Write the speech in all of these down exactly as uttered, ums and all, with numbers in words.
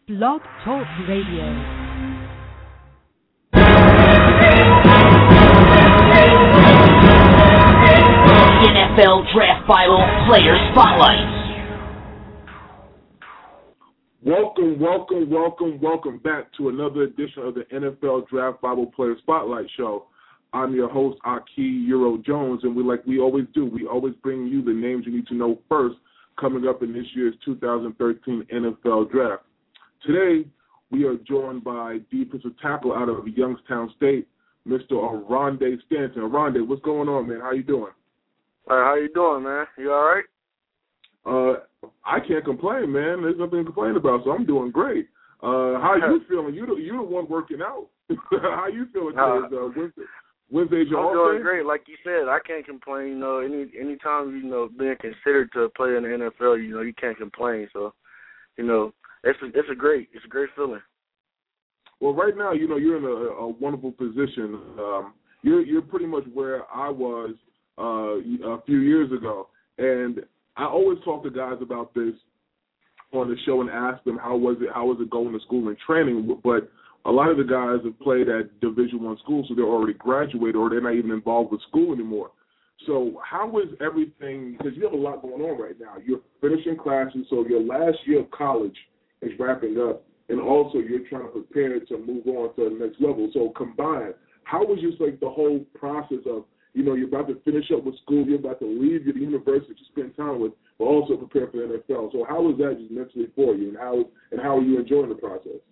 Blog Talk Radio. N F L Draft Bible Player Spotlight. Welcome, welcome, welcome, welcome back to another edition of the N F L Draft Bible Player Spotlight Show. I'm your host, Aki Euro Jones, and we like we always do, we always bring you the names you need to know first coming up in this year's two thousand thirteen N F L Draft. Today, we are joined by defensive tackle out of Youngstown State, Mister Oronde Stanton. Oronde, what's going on, man? How you doing? Hey, how you doing, man? You all right? Uh, I can't complain, man. There's nothing to complain about, so I'm doing great. Uh, how you feeling? You the, you the one working out. How you feeling today? Uh, Wednesday, Wednesday's your I'm off doing day? great. Like you said, I can't complain. You know, any any time you know being considered to play in the N F L, you know, you can't complain. So, you know, it's a, it's a great it's a great feeling. Well, right now, you know, you're in a, a wonderful position. Um, you're you're pretty much where I was uh, a few years ago, and I always talk to guys about this on the show and ask them how was it how was it going to school and training. But a lot of the guys have played at Division One schools, so they're already graduated or they're not even involved with school anymore. So how is everything? Because you have a lot going on right now. You're finishing classes, so your last year of college is wrapping up, and also you're trying to prepare to move on to the next level. So combined, how was just like the whole process of, you know, you're about to finish up with school, you're about to leave your university to spend time with, but also prepare for the N F L. So how was that just mentally for you, and how and how are you enjoying the process?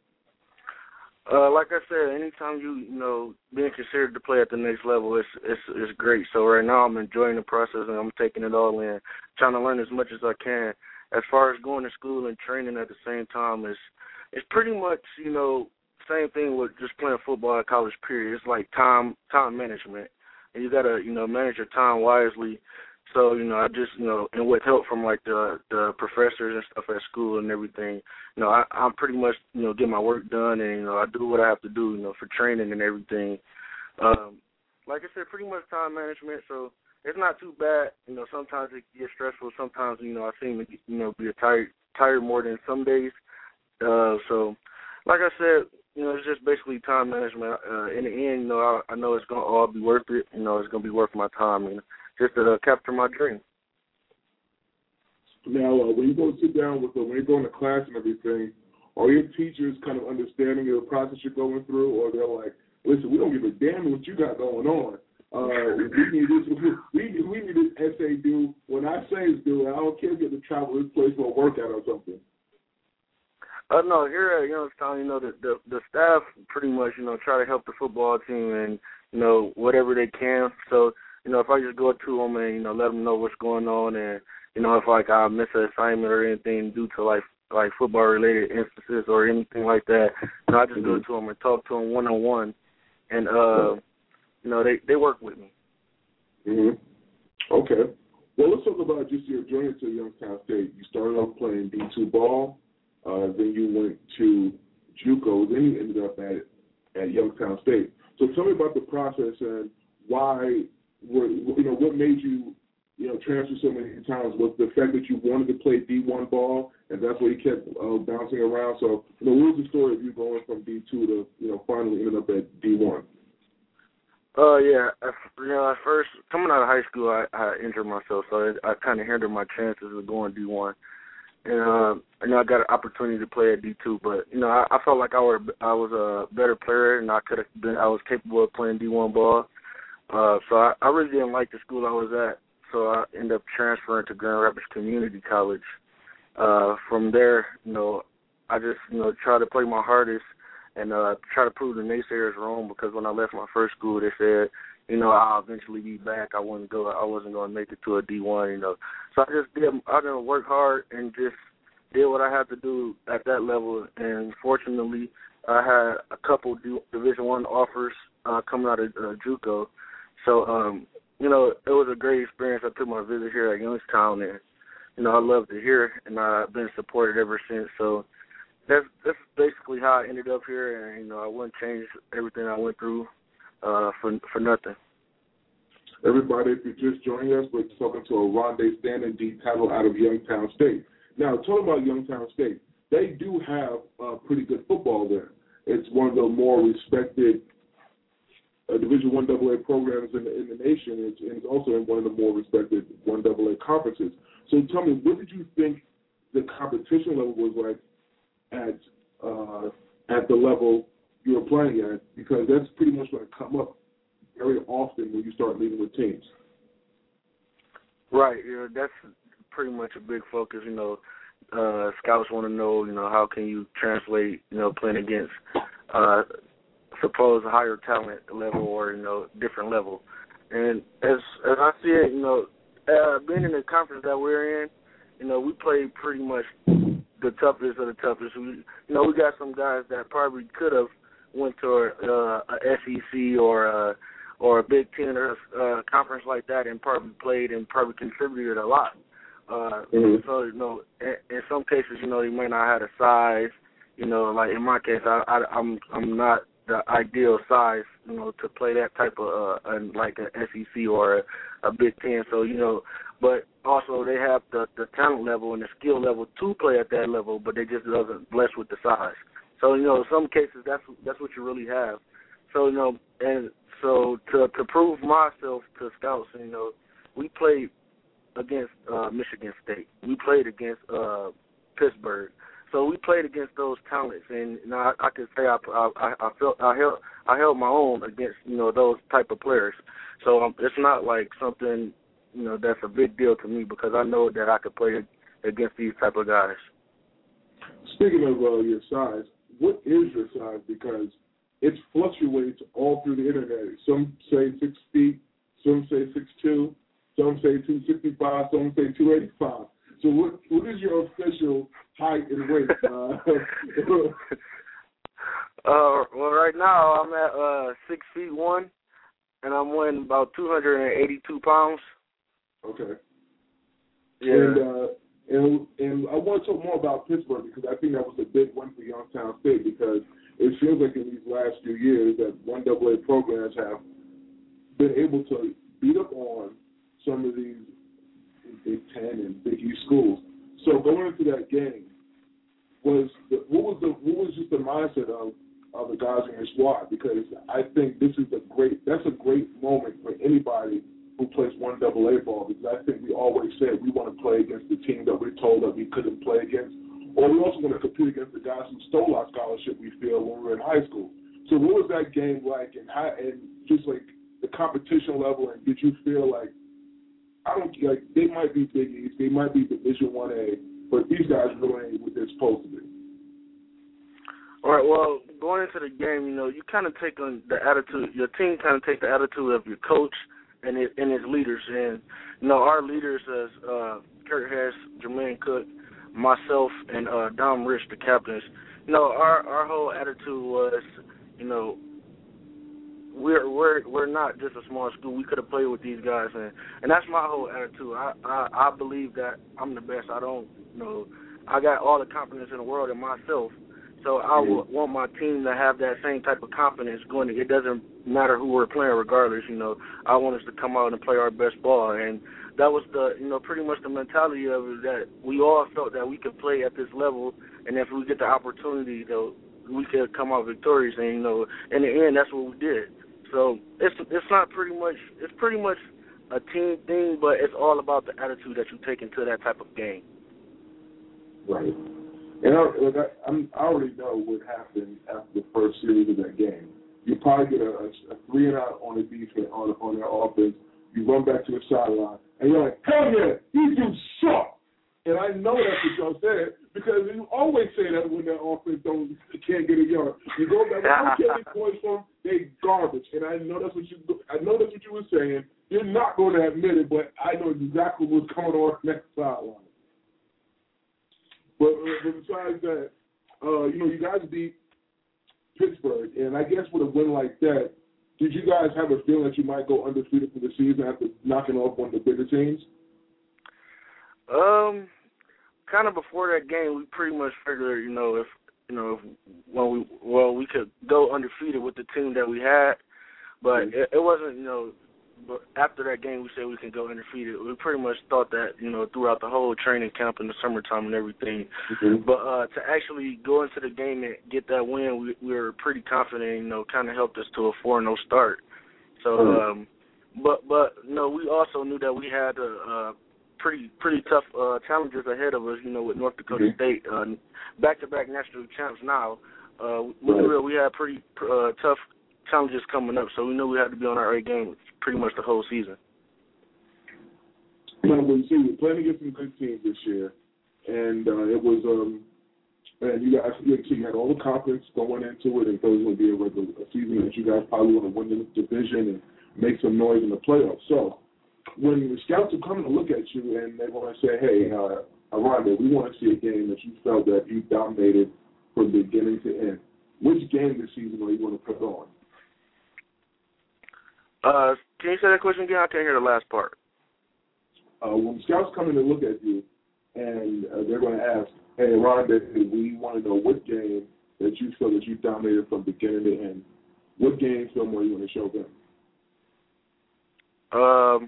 Uh, like I said, anytime you you know being considered to play at the next level, it's it's it's great. So right now I'm enjoying the process and I'm taking it all in, trying to learn as much as I can. As far as going to school and training at the same time, it's it's pretty much you know same thing with just playing football at college. Period. It's like time time management. And you gotta, you know, manage your time wisely. So, you know, I just, you know, and with help from like the the professors and stuff at school and everything, you know, I, I'm pretty much, you know, get my work done and, you know, I do what I have to do, you know, for training and everything. Um, like I said, pretty much time management. So it's not too bad. You know, sometimes it gets stressful. Sometimes, you know, I seem to, you know, be tired tired more than some days. Uh, so, like I said, you know, it's just basically time management. Uh, in the end, you know, I, I know it's going to all be worth it. You know, it's going to be worth my time and just to uh, capture my dream. Now, uh, when you go to sit down with them, when you go into class and everything, are your teachers kind of understanding of the process you're going through, or they're like, listen, we don't give a damn what you got going on. Uh, we need this, we, we need this essay due. When I say it's due, I don't care if you have to travel this place for a workout or something. Uh, no, here at Youngstown, you know, the, the the staff pretty much, you know, try to help the football team and, you know, whatever they can. So, you know, if I just go to them and, you know, let them know what's going on and, you know, if, like, I miss an assignment or anything due to, like, like football-related instances or anything like that, you know, I just go to them and talk to them one-on-one. And, uh, you know, they, they work with me. Mm-hmm. Okay. Well, let's talk about just your journey to Youngstown State. You started off playing D two ball. Uh, then you went to JUCO, then you ended up at at Youngstown State. So tell me about the process and why, were, you know, what made you, you know, transfer so many times? Was the fact that you wanted to play D one ball, and that's why you kept uh, bouncing around? So, you know, what was the story of you going from D two to, you know, finally ending up at D one? Uh, yeah, you know, at first, coming out of high school, I, I injured myself, so I, I kind of hindered my chances of going D one. And, uh, you know, I got an opportunity to play at D two, but, you know, I, I felt like I, were, I was a better player and I could have been, I was capable of playing D one ball. Uh, so I, I really didn't like the school I was at, so I ended up transferring to Grand Rapids Community College. Uh, from there, you know, I just, you know, tried to play my hardest and uh, try to prove the naysayers wrong because when I left my first school, they said, you know, I'll eventually be back. I wouldn't go. I wasn't going to make it to a D one, you know. So I just did. I didn't work hard and just did what I had to do at that level. And fortunately, I had a couple D- Division One offers uh, coming out of uh, JUCO. So, um, you know, it was a great experience. I took my visit here at Youngstown, and you know, I loved it here, and I've been supported ever since. So that's that's basically how I ended up here, and you know, I wouldn't change everything I went through uh, for for nothing. Everybody, if you're just joining us, we're talking to Oronde Stanton, D tackle out of Youngstown State. Now, talk about Youngstown State. they do have uh, pretty good football there. It's one of the more respected uh, Division One Double A programs in the, in the nation. It's, and it's also in one of the more respected One Double A conferences. So tell me, what did you think the competition level was like at uh, at the level you were playing at? Because that's pretty much going to come up very often when you start meeting with teams. Right. Yeah, that's pretty much a big focus. You know, uh, scouts want to know, you know, how can you translate, you know, playing against uh, supposed higher talent level or, you know, different level. And as as I see it, you know, uh, being in the conference that we're in, you know, we play pretty much the toughest of the toughest. We, you know, we got some guys that probably could have went to uh, a S E C or a, or a Big Ten or a uh, conference like that and probably played and probably contributed a lot. Uh, mm-hmm. So, you know, in, in some cases, you know, you may not have the size. You know, like in my case, I, I, I'm I'm not the ideal size, you know, to play that type of uh, uh, like an S E C or a, a Big Ten. So, you know, but also they have the, the talent level and the skill level to play at that level, but they just doesn't bless with the size. So, you know, in some cases that's that's what you really have. So, you know, and so to to prove myself to scouts, you know, we played against uh, Michigan State. We played against uh, Pittsburgh. So we played against those talents, and you know, I, I can say I, I, I felt I held I held my own against, you know, those type of players. So um, it's not like something, you know, that's a big deal to me because I know that I could play against these type of guys. Speaking of uh, your size, what is your size? Because it fluctuates all through the internet. Some say six feet, some say six two, some say two sixty five, some say two eighty five. So what what is your official height and weight? Uh, uh, well, right now I'm at uh, six feet one, and I'm weighing about two hundred eighty-two pounds. Okay. Yeah. And uh, and and I want to talk more about Pittsburgh because I think that was a big win for Youngstown State because it feels like in these last few years that one double A programs have been able to beat up on some of these Big Ten and Big East schools. So going into that game, was the, what was the what was just the mindset of, of the guys in your squad? Because I think this is a great that's a great moment for anybody who plays one double A ball. Because I think we always said we want to play against the team that we're told that we couldn't play against, or we also want to compete against the guys who stole our scholarship. We feel when we were in high school. So what was that game like, and how, and just like the competition level, and did you feel like I don't like they might be Big East, they might be Division One A, but these guys really ain't what they're supposed to be. All right. Well, going into the game, you know, you kind of take on the attitude. Your team kind of take the attitude of your coach and his, and his leaders. And you know, our leaders as uh, Kurt Harris, Jermaine Cook, myself, and uh, Dom Rich, the captains. You know, our our whole attitude was, you know, We're we're we're not just a small school. We could have played with these guys, and, and that's my whole attitude. I, I I believe that I'm the best. I don't you know I got all the confidence in the world in myself. So I w- want my team to have that same type of confidence going. It doesn't matter who we're playing, regardless. You know, I want us to come out and play our best ball, and that was the you know pretty much the mentality of it, that we all felt that we could play at this level, and if we get the opportunity, though, we could come out victorious. And you know, in the end, that's what we did. So it's it's not pretty much it's pretty much a team thing, but it's all about the attitude that you take into that type of game. Right. And I, like I, I'm, I already know what happened after the first series of that game. You probably get a, a, a three and out on the defense on on their offense. You run back to the sideline, and you're like, hell yeah, these dudes suck. And I know that's what y'all said because you always say that when their offense don't can't get a yard. You go back, where you get points from, they garbage. And I know that's what you I know that's what you were saying. You're not going to admit it, but I know exactly what's going on next sideline. But, but besides that, uh, you know, you guys beat Pittsburgh, and I guess with a win like that, did you guys have a feeling that you might go undefeated for the season after knocking off one of the bigger teams? Um, kind of before that game, we pretty much figured, you know, if you know, if, when we well, we could go undefeated with the team that we had, but mm-hmm. it, it wasn't, you know, but after that game, we said we can go undefeated. We pretty much thought that, you know, throughout the whole training camp in the summertime and everything. Mm-hmm. But uh, to actually go into the game and get that win, we, we were pretty confident. You know, kind of helped us to a four and oh start. So, mm-hmm. um, but but you know, we also knew that we had a, a pretty pretty tough uh, challenges ahead of us. You know, with North Dakota mm-hmm. State, uh, back-to-back national champs now. Uh, we right. knew we had pretty uh, tough challenges coming up, so we knew we had to be on our A game pretty much the whole season. Now, when you see we're playing against some good teams this year, and uh, it was, um, and you guys, you had all the confidence going into it, and thought it was going to be a regular a season that you guys probably want to win the division and make some noise in the playoffs. So, when the scouts are coming to look at you and they want to say, "Hey, uh, Aranda, we want to see a game that you felt that you dominated from beginning to end," which game this season are you going to put on? Uh, can you say that question again? I can't hear the last part. Uh, when scouts come in to look at you, and uh, they're going to ask, "Hey, Aranda, we want to know what game that you feel that you dominated from beginning to end. What game film are you going to show them?" Um,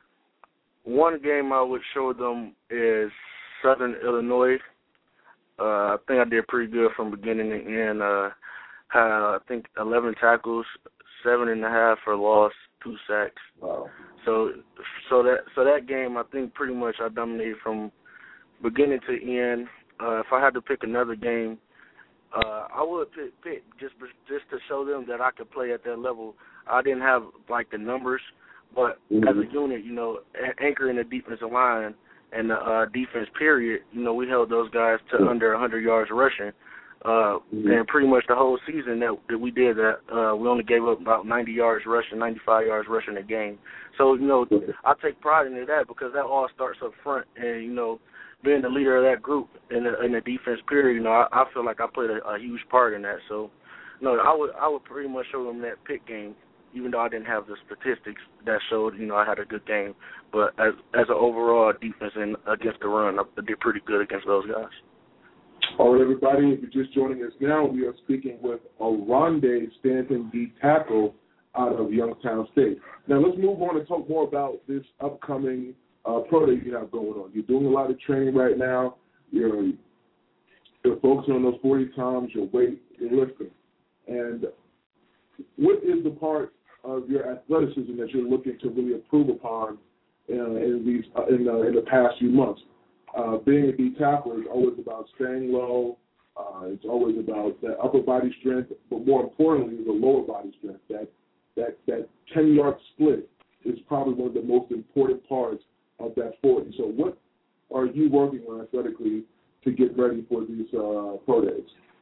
one game I would show them is Southern Illinois. Uh, I think I did pretty good from beginning to end. Uh, had, I think, eleven tackles, seven and a half for loss, two sacks. Wow. So, so that so that game, I think pretty much I dominated from beginning to end. Uh, if I had to pick another game, uh, I would pick, pick just just to show them that I could play at that level. I didn't have like the numbers, but mm-hmm. as a unit, you know, anchoring the defensive line and the uh, defense period, you know, we held those guys to mm-hmm. under one hundred yards rushing. Uh, mm-hmm. And pretty much the whole season that, that we did that, uh, we only gave up about ninety yards rushing, ninety-five yards rushing a game. So, you know, I take pride in that because that all starts up front. And, you know, being the leader of that group in the, in the defense period, you know, I, I feel like I played a, a huge part in that. So, you know, I would I would pretty much show them that pick game, even though I didn't have the statistics that showed, you know, I had a good game. But as as an overall defense and against the run, I did pretty good against those guys. All right, everybody, if you're just joining us now, we are speaking with Aranda Stanton, D tackle out of Youngstown State. Now, let's move on and talk more about this upcoming uh, pro day you have going on. You're doing a lot of training right now. You're, you're focusing on those forty times, your weight, your lifting. And what is the part of your athleticism that you're looking to really improve upon uh, in these uh, in, uh, in the past few months? Uh, being a D tackle is always about staying low. Uh, it's always about that upper body strength, but more importantly, the lower body strength. That that that ten yard split is probably one of the most important parts of that forty. So, what are you working on athletically to get ready for these uh, pro days?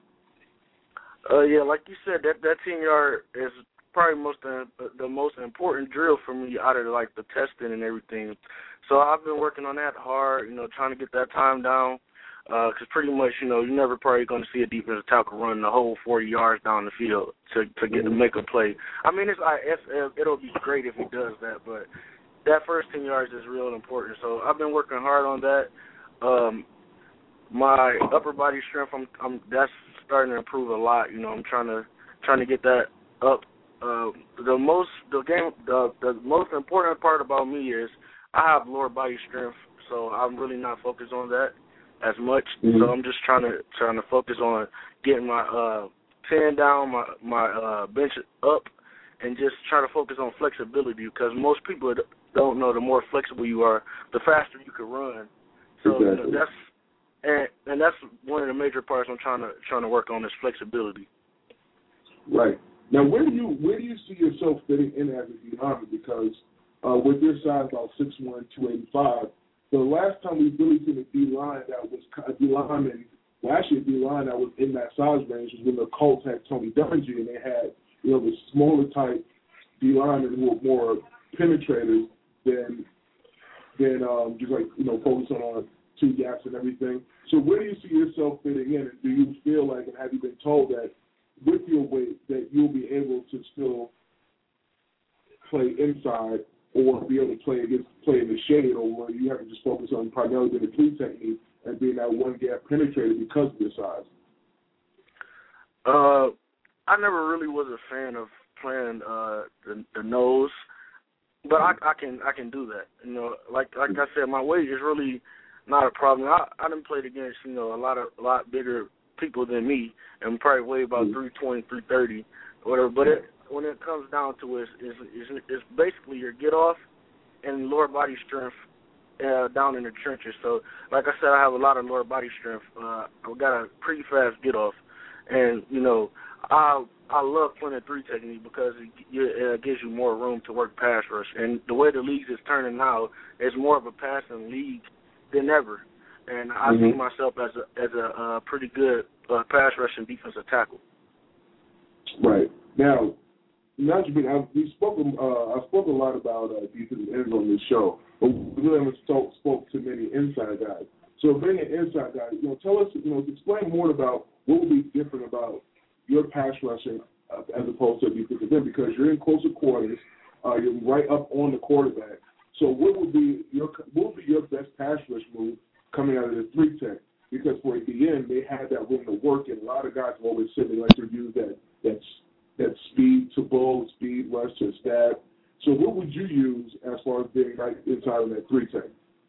Uh, yeah, like you said, that that ten yard is probably most uh, the most important drill for me out of like the testing and everything. So I've been working on that hard, you know, trying to get that time down. Because uh, pretty much, you know, you're never probably going to see a defensive tackle run the whole forty yards down the field to to get to make a play. I mean, it's, it's it'll be great if he does that, but that first ten yards is real important. So I've been working hard on that. Um, my upper body strength, I'm, I'm that's starting to improve a lot. You know, I'm trying to trying to get that up. Uh, the most the game the the most important part about me is I have lower body strength, so I'm really not focused on that as much. Mm-hmm. So I'm just trying to trying to focus on getting my uh, ten down, my my uh, bench up, and just try to focus on flexibility because most people don't know the more flexible you are, the faster you can run. So exactly. you know, that's and and that's one of the major parts I'm trying to trying to work on is flexibility. Right. Now, where do you where do you see yourself fitting in as a D lineman? Because uh, with your size, about six one, two eighty-five, the last time we really seen a D line that was a D lineman, well, actually a D line that was in that size range was when the Colts had Tony Dungy, and they had you know the smaller type D linemen who were more penetrators than than um, just like you know focusing on two gaps and everything. So where do you see yourself fitting in? And do you feel like, and have you been told that with your weight that you'll be able to still play inside or be able to play against play in the shade, or where you have to just focus on primarily the cleat technique and being that one gap penetrator because of your size? Uh, I never really was a fan of playing uh, the, the nose. but I, I can I can do that. You know, like like I said, my weight is really not a problem. I I done played against you know a lot of a lot bigger people than me, and probably weigh about three twenty, three thirty, whatever. But it, when it comes down to it, it's, it's, it's basically your get off and lower body strength uh, down in the trenches. So, like I said, I have a lot of lower body strength. Uh, I've got a pretty fast get off, and you know, I I love playing a three technique because it, it gives you more room to work pass rush. And the way the league is turning now, it's more of a passing league than ever. And I mm-hmm. see myself as a as a uh, pretty good uh, pass rush and defensive tackle. Right now, not to be, I, we spoke. Uh, I spoke a lot about uh, defensive ends on this show, but we really haven't spoke, spoke to many inside guys. So, being an inside guy, you know, tell us, you know, explain more about what would be different about your pass rushing uh, as opposed to a defensive end, because you're in closer quarters, uh, you're right up on the quarterback. So, what would be your what would be your best pass rush move coming out of the three tech? Because for at the end, they had that room to work, and a lot of guys always say they like to use that that that speed to bull, speed rush to stab. So what would you use as far as being right inside of that three tech?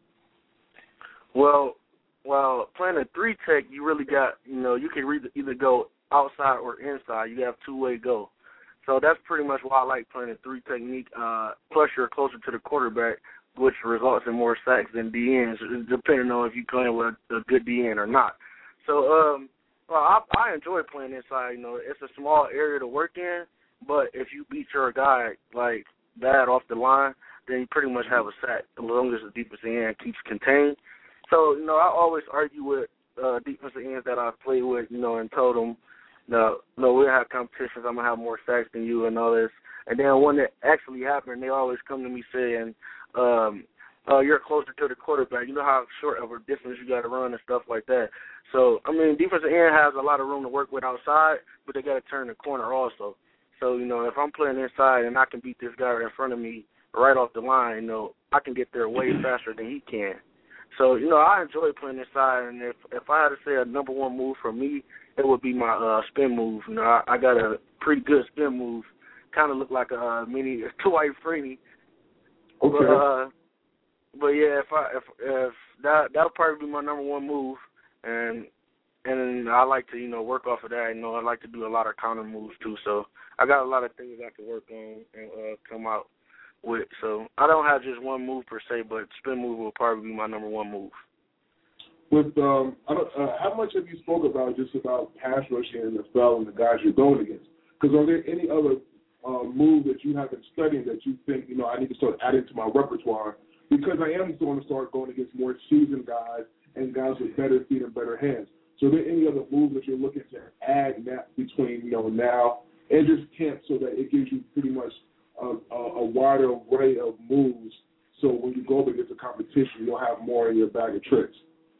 Well, well, playing a three tech, you really got, you know, you can either go outside or inside. You have two-way go. So that's pretty much why I like playing a three technique. Uh, plus, you're closer to the quarterback, which results in more sacks than D Ns, depending on if you're playing with a good D N or not. So, um, well, I, I enjoy playing inside. You know, it's a small area to work in, but if you beat your guy, like, bad off the line, then you pretty much have a sack as long as the defensive end keeps contained. So, you know, I always argue with uh, defensive ends that I've played with, you know, and told them, no, no, we'll have competitions. I'm going to have more sacks than you and all this. And then when it actually happened, they always come to me saying, um, uh, you're closer to the quarterback. You know how short of a distance you got to run and stuff like that. So, I mean, defensive end has a lot of room to work with outside, but they got to turn the corner also. So, you know, if I'm playing inside and I can beat this guy in front of me right off the line, you know, I can get there way faster than he can. So, you know, I enjoy playing inside, and if if I had to say a number one move for me, it would be my uh, spin move. You know, I, I got a pretty good spin move, kind of look like a uh, mini Dwight Freeney. Okay. But, uh, but yeah, if I if if that that would probably be my number one move, and and I like to you know work off of that. You know, I like to do a lot of counter moves too. So I got a lot of things I can work on and uh, come out with. So I don't have just one move per se, but spin move will probably be my number one move. With um, I don't, uh, how much have you spoke about just about pass rushing in the N F L and the guys you're going against? Because are there any other uh, moves that you have been studying that you think you know I need to start adding to my repertoire? Because I am going to start going against more seasoned guys and guys with better feet and better hands. So are there any other moves that you're looking to add that between you know now and just camp so that it gives you pretty much a, a, a wider array of moves so when you go up against a competition, you'll have more in your bag of tricks?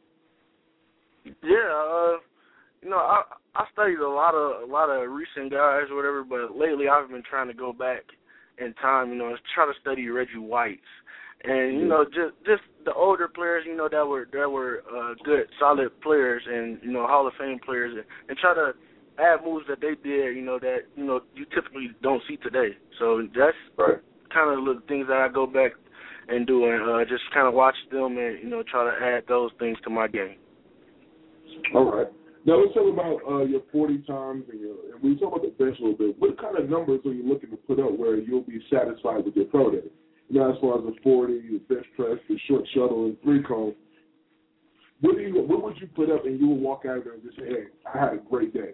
Yeah, uh, you know, I I studied a lot of a lot of recent guys or whatever, but lately I've been trying to go back in time, you know, and try to study Reggie White. And, you know, just just the older players, you know, that were that were uh, good, solid players and, you know, Hall of Fame players, and, and try to add moves that they did, you know, that, you know, you typically don't see today. So that's right. kind of the things that I go back and do, and uh, just kind of watch them and, you know, try to add those things to my game. All right. Now let's talk about uh, your forty times, and, your, and we talk about the bench a little bit. What kind of numbers are you looking to put up where you'll be satisfied with your pro day? You know, as far as the forty, the bench press, the short shuttle, and three cone, what do you what would you put up and you will walk out of there and just say, hey, I had a great day?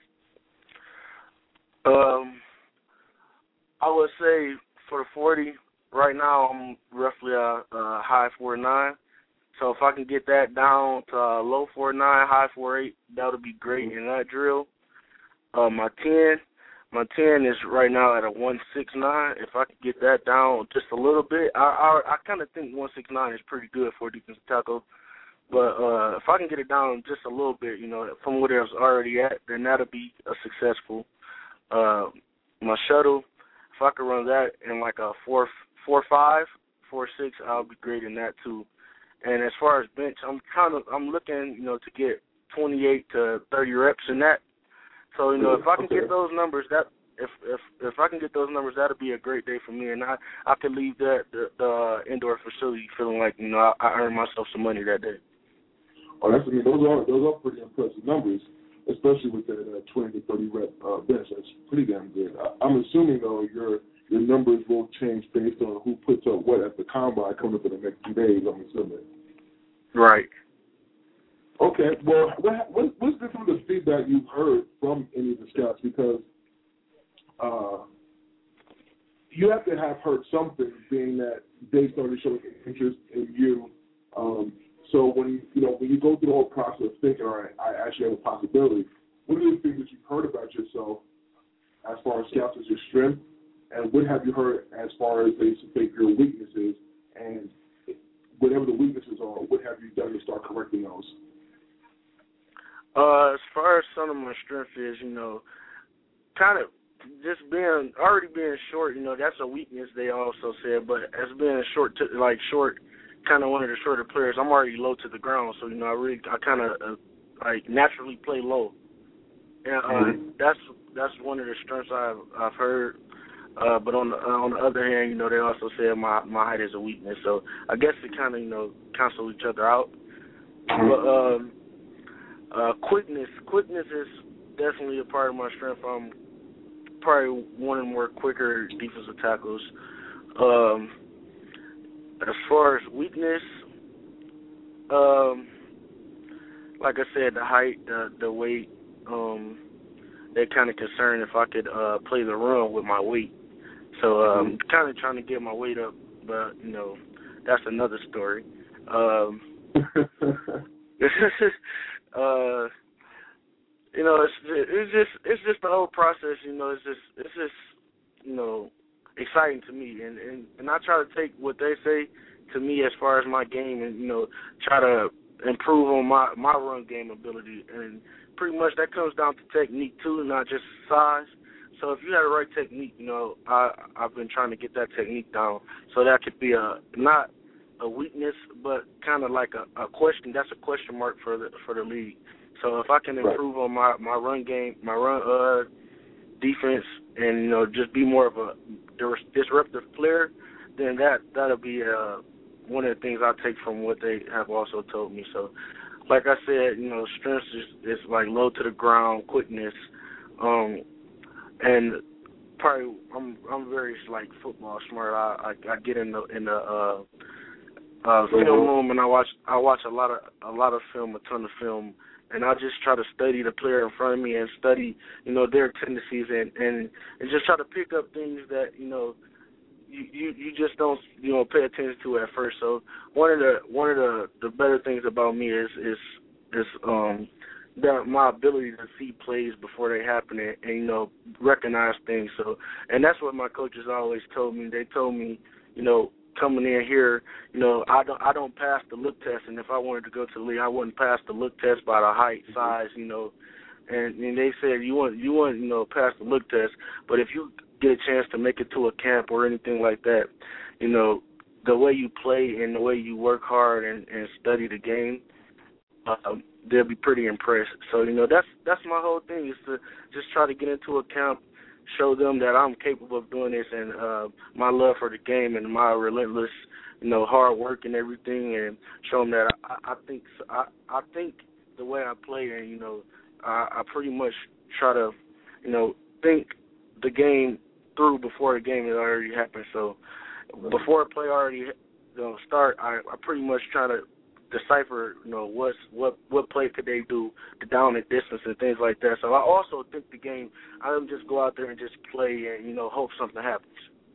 Um, I would say for the forty, right now I'm roughly a, a high four nine. So if I can get that down to uh, low four nine, high four eight, that would be great in that drill. Uh, my ten, my ten is right now at a one six nine. If I could get that down just a little bit, I I, I kind of think one six nine is pretty good for a defensive tackle. But uh, if I can get it down just a little bit, you know, from where it was already at, then that'll be a successful. Uh, my shuttle, if I could run that in like a four four five, four six, I'll be great in that too. And as far as bench, I'm kind of I'm looking, you know, to get twenty-eight to thirty reps in that. So, you know, if I can okay. get those numbers, that if if if I can get those numbers, that'll be a great day for me, and I I could leave that the, the indoor facility feeling like you know I, I earned myself some money that day. Oh, that's I mean those are those are pretty impressive numbers, especially with that uh, twenty to thirty rep uh, bench. That's pretty damn good. I, I'm assuming though your your numbers will change based on who puts up what at the combine coming up in the next few days. I'm assuming. Right. Okay. Well, what, what what's been some of the feedback you've heard from any of the scouts? Because uh, you have to have heard something, being that they started showing interest in you. Um, so when you know when you go through the whole process of thinking, all right, I actually have a possibility. What are the things that you've heard about yourself as far as scouts as your strength, and what have you heard as far as they think your weaknesses, and whatever the weaknesses are, what have you done to start correcting those? Uh, as far as some of my strength is, you know, kind of just being already being short. You know, that's a weakness they also said. But as being short, to, like short, kind of one of the shorter players, I'm already low to the ground. So you know, I really, I kind of uh, like naturally play low, and uh, mm-hmm. that's that's one of the strengths I've I've heard. Uh, but on the uh, on the other hand, you know, they also said my my height is a weakness. So I guess it kind of you know cancel each other out. Mm-hmm. But um. Uh, quickness, quickness is definitely a part of my strength. I'm probably one of the more quicker defensive tackles. Um, as far as weakness, um, like I said, the height, the the weight, um, they're kind of concerned if I could uh, play the run with my weight. So um, mm-hmm. kind of trying to get my weight up, but you know, that's another story. Um, Uh, you know, it's it's just it's just the whole process. You know, it's just it's just you know exciting to me, and, and, and I try to take what they say to me as far as my game, and you know try to improve on my, my run game ability, and pretty much that comes down to technique too, not just size. So if you have the right technique, you know, I I've been trying to get that technique down, so that could be a not. a weakness, but kind of like a, a question. That's a question mark for the for the league. So if I can improve right. on my, my run game, my run uh, defense, and you know just be more of a disruptive player, then that that'll be uh, one of the things I take from what they have also told me. So, like I said, you know, strength is, is like low to the ground, quickness, um, and probably I'm I'm very like football smart. I I, I get in the in the uh, Uh, film room, and I watch I watch a lot of a lot of film, a ton of film, and I just try to study the player in front of me and study, you know, their tendencies and, and, and just try to pick up things that you know you, you, you just don't you know pay attention to at first. So one of the one of the, the better things about me is is is um that my ability to see plays before they happen and, and you know recognize things. So and that's what my coaches always told me. They told me, you know. Coming in here, you know, I don't I don't pass the look test, and if I wanted to go to the league, I wouldn't pass the look test by the height, size, you know. And, and they said you want you want you know pass the look test, but if you get a chance to make it to a camp or anything like that, you know, the way you play and the way you work hard and, and study the game, um, they'll be pretty impressed. So you know that's that's my whole thing is to just try to get into a camp. Show them that I'm capable of doing this, and uh, my love for the game and my relentless, you know, hard work and everything, and show them that I, I think I, I think the way I play, and you know, I, I pretty much try to, you know, think the game through before the game has already happened. So before a play already you know, start, I, I pretty much try to decipher, you know, what's what what play could they do to down and distance and things like that. So I also think the game, I don't just go out there and just play and, you know, hope something happens.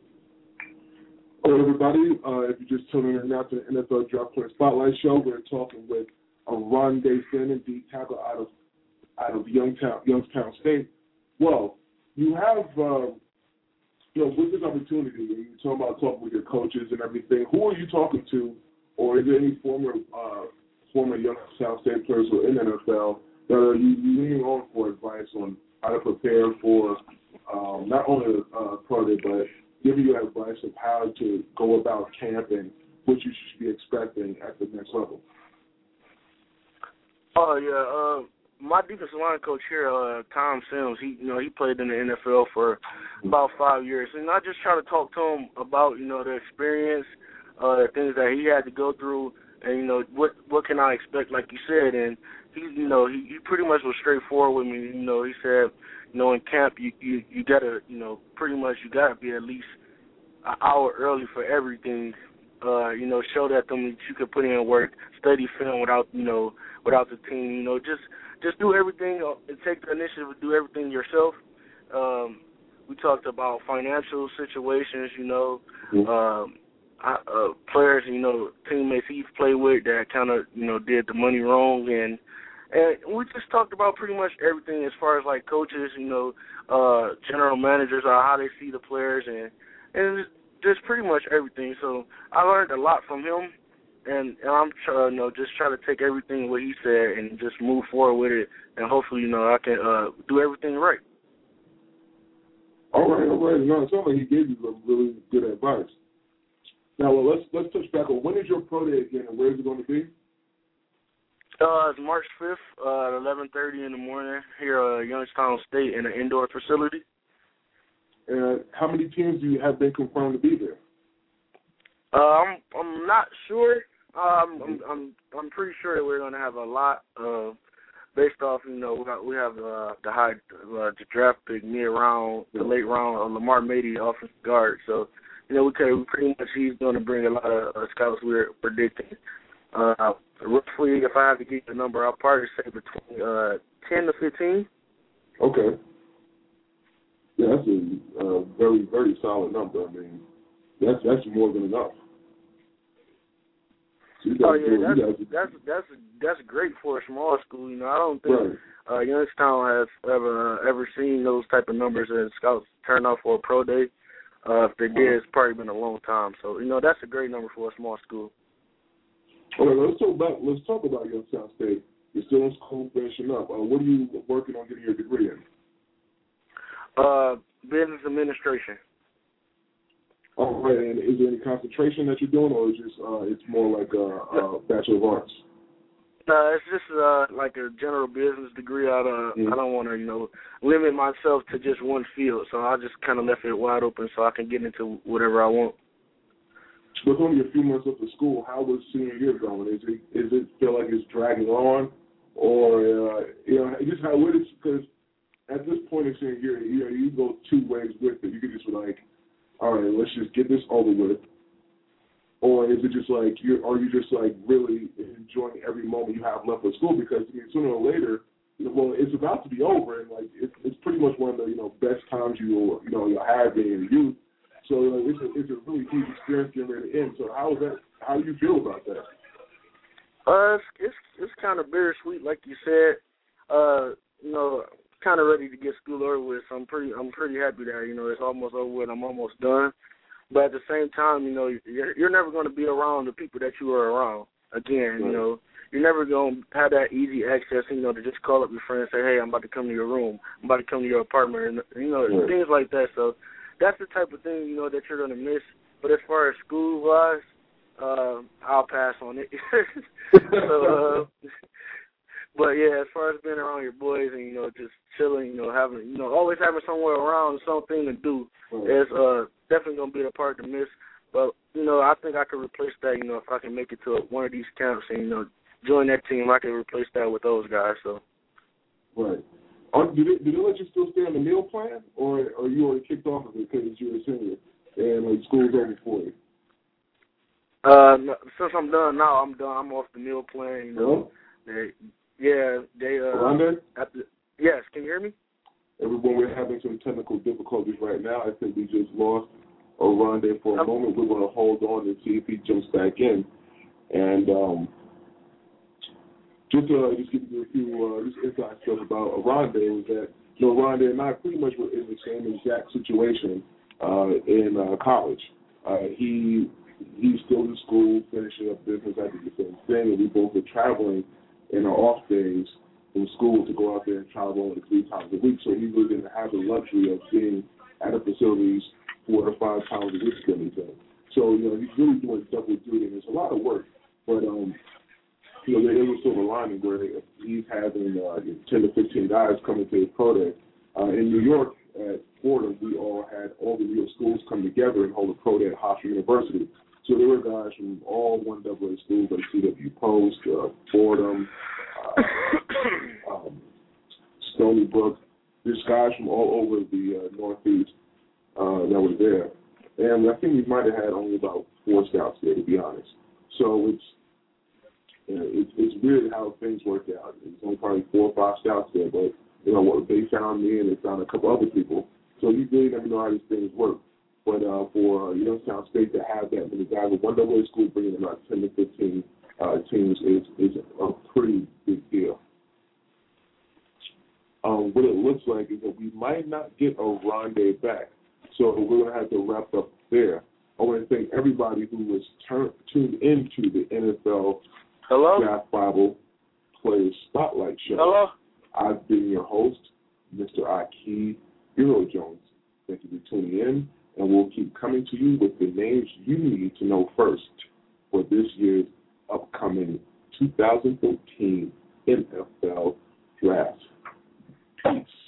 Hello, everybody. Uh, if you're just tuning in now to the N F L Draft Player Spotlight Show, we're talking with Oronde Fannin, D tackle out of out of Youngstown, Youngstown State. Well, you have, uh, you know, with this opportunity, you're talking about talking with your coaches and everything. Who are you talking to? Or is there any former uh, former Youngstown State players who are in the N F L that are you leaning on for advice on how to prepare for um, not only uh, pro day, but giving you advice of how to go about camp and what you should be expecting at the next level? Oh, yeah. Uh, my defensive line coach here, uh, Tom Sims, he you know he played in the N F L for about five years, and I just try to talk to him about you know the experience, uh, the things that he had to go through, and you know what what can I expect, like you said, and he you know he, he pretty much was straightforward with me. You know he said, you know in camp you you you gotta you know pretty much you gotta be at least an hour early for everything. Uh, you know, show that them that you could put in work, study film without, you know, without the team. You know, just just do everything and take the initiative to do everything yourself. Um, we talked about financial situations. You know, mm-hmm. um, I, uh, players, you know, teammates he's played with that kind of, you know, did the money wrong, and and we just talked about pretty much everything as far as like coaches, you know, uh, general managers, uh, how they see the players, and and. Just pretty much everything. So I learned a lot from him, and, and I'm trying, you know, just trying to take everything what he said and just move forward with it, and hopefully, you know, I can uh, do everything right. All right, all right. No, it sounds like he gave you some really good advice. Now, well, let's let's touch back on when is your pro day again, and where is it going to be? Uh, it's March fifth uh, at eleven thirty in the morning here at uh, Youngstown State in an indoor facility. And uh, how many teams do you have been confirmed to be there? Uh, I'm I'm not sure. Um, I'm I'm I'm pretty sure that we're going to have a lot. Uh, based off, you know, we, got, we have uh, the high uh, the draft pick mid round, the late round, uh, Lamar Mady, offensive guard. So, you know, we could pretty much he's going to bring a lot of uh, scouts. We're predicting. Uh, roughly, if I have to get the number, I'll probably say between uh, ten to fifteen. Okay. Yeah, that's a uh, very, very solid number. I mean, that's that's more than enough. So oh yeah, that's, guys, that's that's that's great for a small school. You know, I don't think right. uh, Youngstown has ever uh, ever seen those type of numbers as scouts turn out for a pro day. Uh, if they did, it's probably been a long time. So you know, that's a great number for a small school. Okay, let's talk about let's talk about Youngstown State. You're still in school, finishing up. Uh, what are you working on getting your degree in? Uh, business administration. All right, and is there any concentration that you're doing, or is just uh, it's more like a, a Bachelor of Arts? No, uh, it's just uh, like a general business degree. I don't, mm-hmm. I don't want to, you know, limit myself to just one field. So I just kind of left it wide open so I can get into whatever I want. With only a few months left of school, how was senior year going? Is it is it feel like it's dragging on, or uh, you know, just how it is? Because at this point in senior year, you know, you go two ways with it. You could just be like, all right, let's just get this over with. Or is it just like, you're, are you just like really enjoying every moment you have left with school? Because I mean, sooner or later, you know, well, it's about to be over, and like it, it's pretty much one of the you know best times you will you know you'll have in your youth. So you know, it's a it's a really huge experience getting ready to end. So how is that? How do you feel about that? Uh, it's it's, it's kind of bittersweet, like you said. Uh, you know. Kind of ready to get school over with, so I'm pretty I'm pretty happy that you know it's almost over with. I'm almost done, but at the same time, you know you're, you're never going to be around the people that you are around again. Right. You know you're never going to have that easy access, you know, to just call up your friend and say, hey, I'm about to come to your room, I'm about to come to your apartment, and you know right. things like that. So that's the type of thing you know that you're going to miss. But as far as school wise, uh, I'll pass on it. so. Uh, But, yeah, as far as being around your boys and, you know, just chilling, you know, having, you know, always having somewhere around, something to do right. is uh, definitely going to be the part to miss. But, you know, I think I could replace that, you know, if I can make it to one of these camps and, you know, join that team, I can replace that with those guys. So. Right. Are, did, they, did they let you still stay on the meal plan, or are you already kicked off of it because you're a senior and, like, school's over for you? Uh, no, since I'm done now, I'm done. I'm off the meal plan, you know. They, Yeah, they, uh, Rondé? After, yes, can you hear me? Everyone, we're having some technical difficulties right now. I think we just lost Rondé for a okay. moment. We're going to hold on and see if he jumps back in. And um, just to uh, just give you a few uh, just inside stuff about Rondé was that, you know, Rondé and I pretty much were in the same exact situation uh, in uh, college. Uh, he he's still in school, finishing up business. I did the same thing, and we both were traveling in our off days from school to go out there and travel only three times a week. So he really didn't have the luxury of being at the facilities four to five times a week for anything. So, you know, he's really doing double duty, and it's a lot of work. But um, you know, there is a silver lining where he's having uh, ten to fifteen guys coming to his pro day. Uh, in New York at Fordham, we all had all the New York schools come together and hold a pro day at Hofstra University. So there were guys from all one double A schools like C W Post, uh, Fordham, uh, um, Stony Brook. There's guys from all over the uh, Northeast uh, that were there. And I think we might have had only about four scouts there, to be honest. So it's you know, it's, it's weird how things work out. There's only probably four or five scouts there, but you know what? They found me and they found a couple other people. So you really never know how these things work. But uh, for uh, Youngstown State to have that many guys at one double A school bringing about ten to fifteen uh, teams is is a pretty big deal. Um, what it looks like is that we might not get a Rondé back, so we're going to have to wrap up there. I want to thank everybody who was turn, tuned into the N F L Hello? Draft Bible Players Spotlight Show. Hello? I've been your host, Mister Akeem Hero Jones. Thank you for tuning in, and we'll keep coming to you with the names you need to know first for this year's upcoming two thousand fourteen N F L Draft. Peace.